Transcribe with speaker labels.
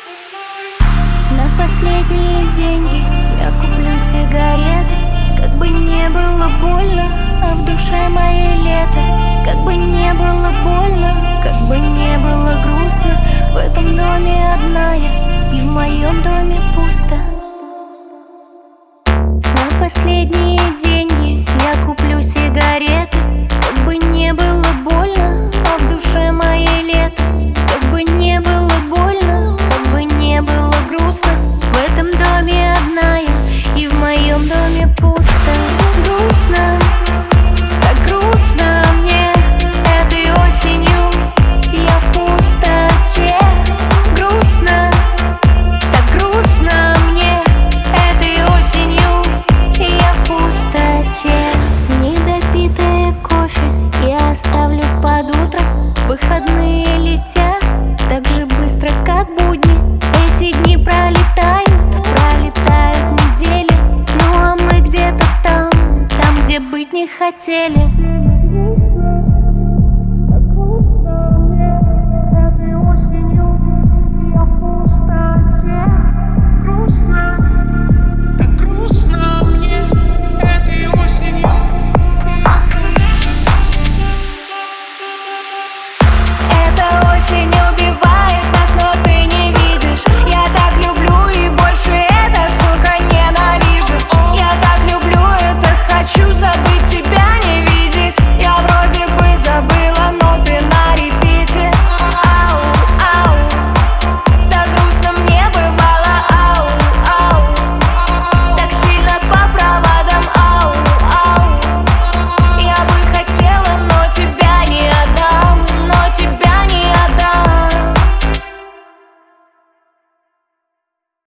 Speaker 1: На последние деньги я куплю сигареты. Как бы не было больно, а в душе моей лето. Как бы не было больно, как бы не было грустно. В этом доме одна я, и в моем доме пусто. На последние деньги я куплю сигареты. Как бы не было больно, а в душе моей лето. Как бы не было больно, как бы не было грустно. В этом доме одна я, и в моем доме пусто. Грустно, так грустно мне этой осенью. Я в пустоте. Грустно, так грустно мне этой осенью. Я в пустоте. Недопитое кофе я оставлю под утро. Выходные летят так же быстро, как будни. Эти дни пролетают, пролетают недели. Ну а мы где-то там, где быть не хотели.